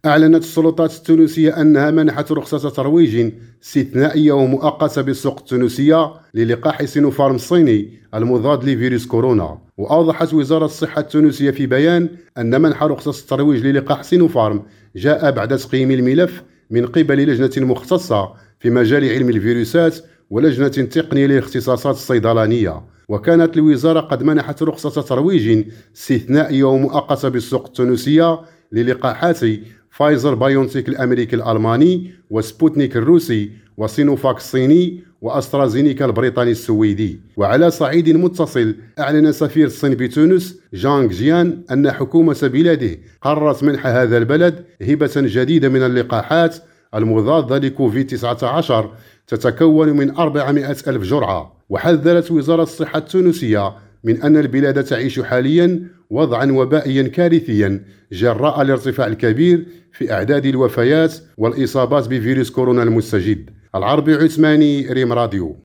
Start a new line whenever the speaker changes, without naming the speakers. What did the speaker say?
أعلنت السلطات التونسية أنها منحت رخصة ترويج استثنائية ومؤقتة بالسوق التونسية للقاح سينوفارم الصيني المضاد لفيروس كورونا. وأوضحت وزارة الصحة التونسية في بيان أن منح رخصة الترويج للقاح سينوفارم جاء بعد تقييم الملف من قبل لجنة مختصة في مجال علم الفيروسات ولجنة تقنية للاختصاصات الصيدلانية. وكانت الوزارة قد منحت رخصة ترويج استثنائية ومؤقتة بالسوق التونسية للقاحات فايزر بايونتيك الأمريكي الألماني وسبوتنيك الروسي وسينوفاك الصيني وأسترازينيكا البريطاني السويدي. وعلى صعيد متصل، أعلن سفير الصين بتونس جانغ جيان أن حكومة بلاده قررت منح هذا البلد هبة جديدة من اللقاحات المضادة لكوفيد 19 تتكون من 400 ألف جرعة. وحذرت وزارة الصحة التونسية من أن البلاد تعيش حاليا وضعا وبائيا كارثيا جراء الارتفاع الكبير في أعداد الوفيات والإصابات بفيروس كورونا المستجد. العربي عثماني، ريم راديو.